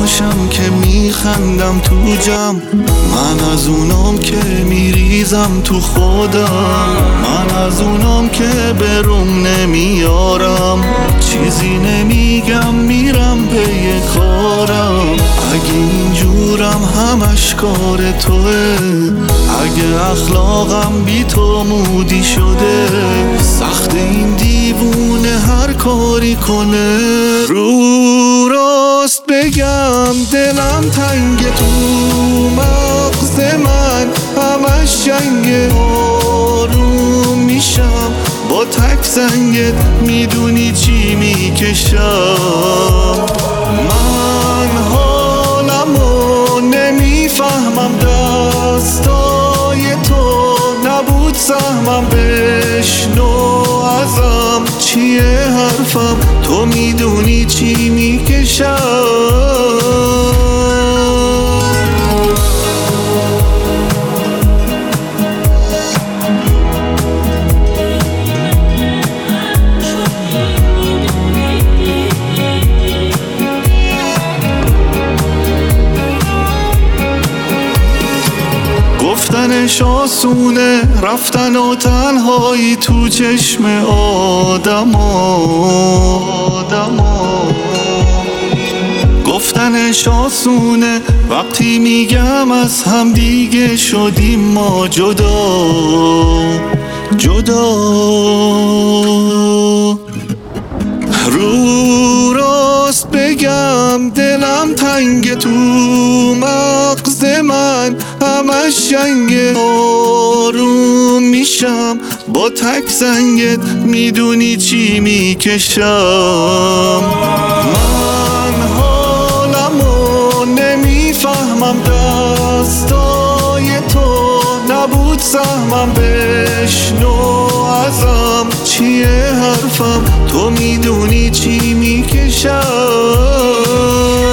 باشم که میخندم تو جمع، من از اونام که میریزم تو خودم، من از اونام که بروم نمیارم، چیزی نمیگم میرم پی کارم. اگه اینجورم همش کار توه، اگه اخلاقم بی تو مودی شده، سخت این دیوونه هر کاری کنه. رو راست بگم دلم تنگ تو مغز من، همش جنگ آروم میشم با تک زنگت، میدونی چی میکشم. من حالمو نمیفهمم، دستای تو نبود سهمم، بشنو ازم چیه حرفم، تو میدونی چی میکشم. گفتنش آسونه، رفتن و تنهایی تو چشم آدما. گفتنش آسونه وقتی میگم از هم دیگه شدیم ما جدا. رو راست بگم دلم تنگ تو مغز من، همش جنگ آروم میشم با تک زنگت، میدونی چی میکشم. من حالمو نمیفهمم، دستای تو نبود سهمم، بشنو ازم چیه حرفم، تو میدونی چی میکشم.